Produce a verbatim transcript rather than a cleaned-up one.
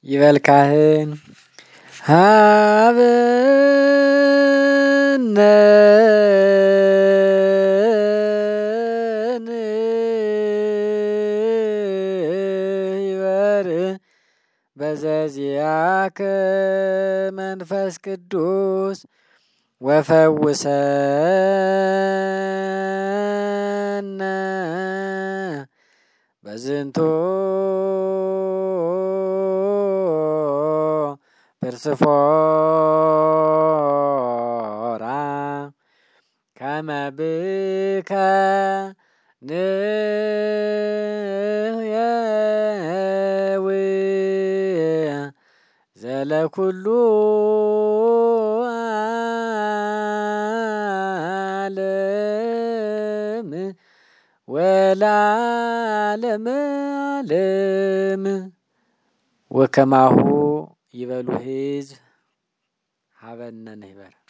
ይበል ካህን ሀበነ ይበር በዘዚአከ መንፈስ ቅዱስ ወፈውሰነ በዝንቱ ጵርስፎራ ከመ ብከ ንሕየው ዘለኩሉ ዓለም ወለዓለመ ዓለም። ወከማሁ ይበሉ ሕዝብ ሀበነ ንሕበር